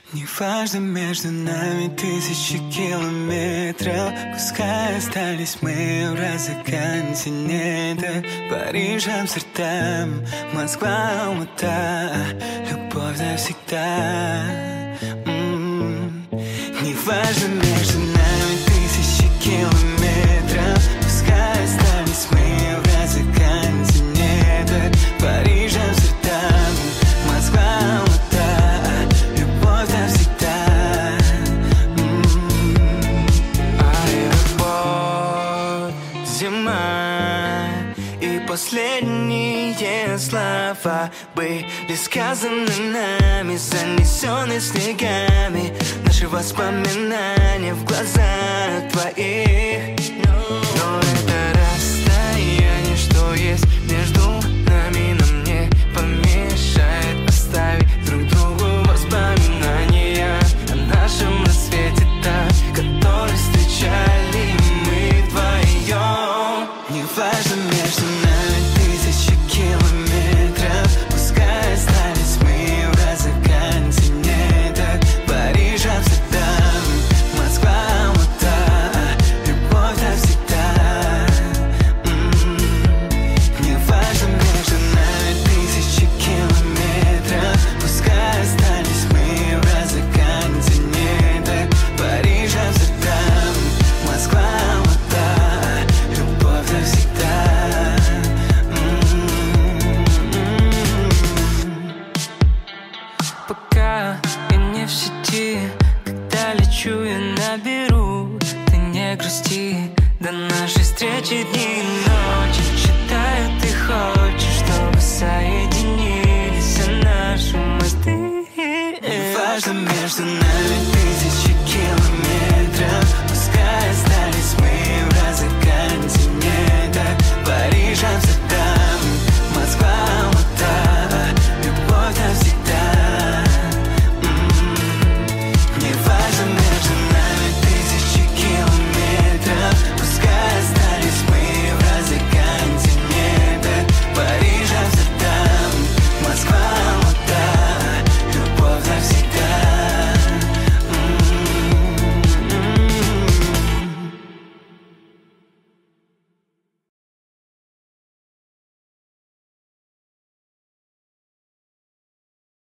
Неважно, между нами тысячи километров. Пускай остались мы в разных континентах. Париж, Амстердам, Москва, Алмата. Любовь навсегда. Неважно, между нами тысячи километров. Пускай остались мы в разных континентах. Париж, Амстердам, Москва, Алмата. Любовь навсегда. Аэропорт, зима. И последние слова были сказаны нами, занесены снегами. Наши воспоминания в глазах твоих. Но это расстояние, что есть между нами, нам не помешает оставить друг другу воспоминания о нашем рассвете, так, который встречали мы вдвоем. Неважно, между нами тысячи километров. Пускай остались мы в разных континентах. Париж, Амстердам, Москва, Алмата. Любовь навсегда. Неважно, между нами тысячи километров. Пускай остались мы в разных континентах. Париж, Амстердам, Москва, Алмата. Любовь навсегда. Пока я не в сети, когда лечу, я наберу. Ты не грусти, до нашей встречи дни и ночи. Считаю, ты хочешь, чтобы соединились наши мосты. Неважно, между нами